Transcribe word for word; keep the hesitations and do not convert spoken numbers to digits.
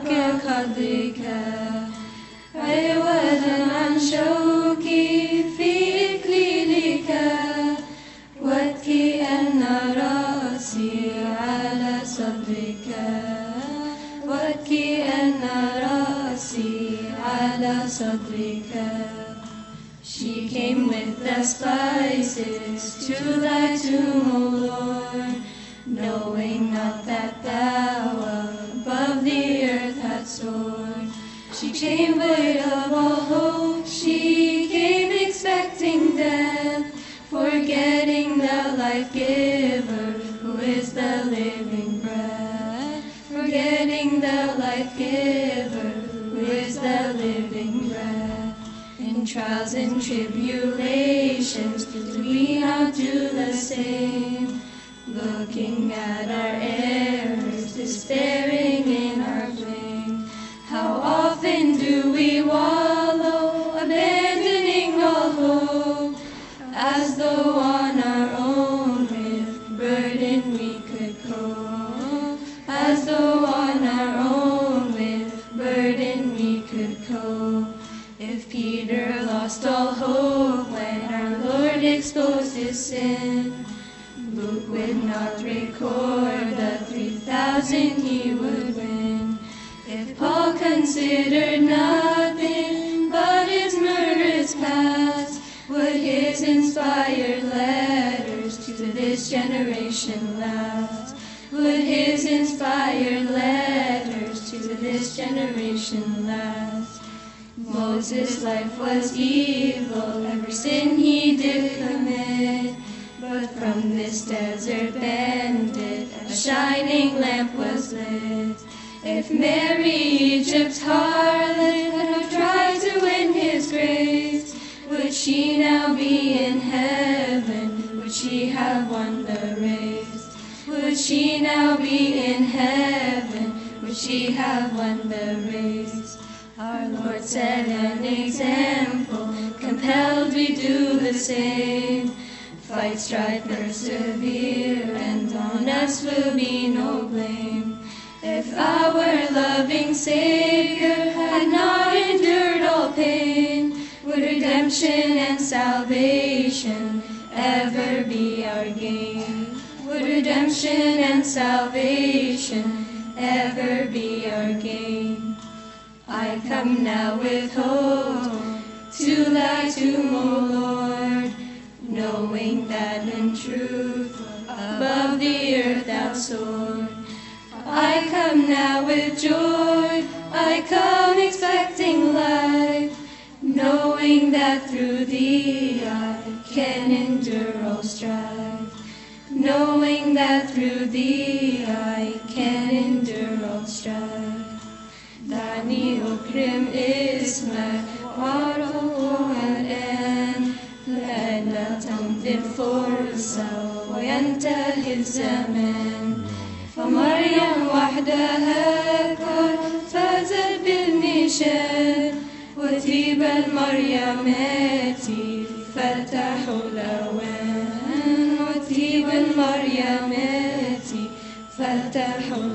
كقدرك عوضا عن شوكي في إكليلك واتكي أن رأسي على صدرك واتكي أن رأسي على صدرك. She came with the spices to thy tomb, O Lord, knowing not that thou above the earth hadst soared. She came void of all hope, she came expecting death, forgetting the life-giver who is the living bread, forgetting the life-giver who is the living bread. In trials and tribulations did we not do the same, looking at our errors, despairing in our blame. How often do we wallow, abandoning all hope, as though on our own with burden we could cope, as though on our own with burden we could cope. If Peter lost all hope when our Lord exposed his sin, Luke would not record the three thousand he would win. If Paul considered nothing but his murderous past, would his inspired letters to this generation last? Would his inspired letters to this generation last? Moses' life was evil, every sin he did commit, but from this desert bandit a shining lamp was lit. If Mary, Egypt's harlot, had not tried to win his grace, would she now be in heaven? Would she have won the race? Would she now be in heaven? Would she have won the race? Our Lord set an example, compelled we do the same. Fight, strive, persevere, and on us will be no blame. If our loving Savior had not endured all pain, would redemption and salvation ever be our gain? Would redemption and salvation ever be our gain? I come now with hope to thy tomb, O Lord, knowing that in truth above the earth thou soared. I come now with joy, I come expecting life, knowing that through thee I can endure all strife, knowing that through thee I can endure all strife. دعني أكرم اسمك وأعرفه الآن، لئلا تمضي الفرصة وينتهي الزمان. فمريم وحدها قد فازت بالنشان، وطيب المريمات فتحوا الأوان، وطيب المريمات فتحوا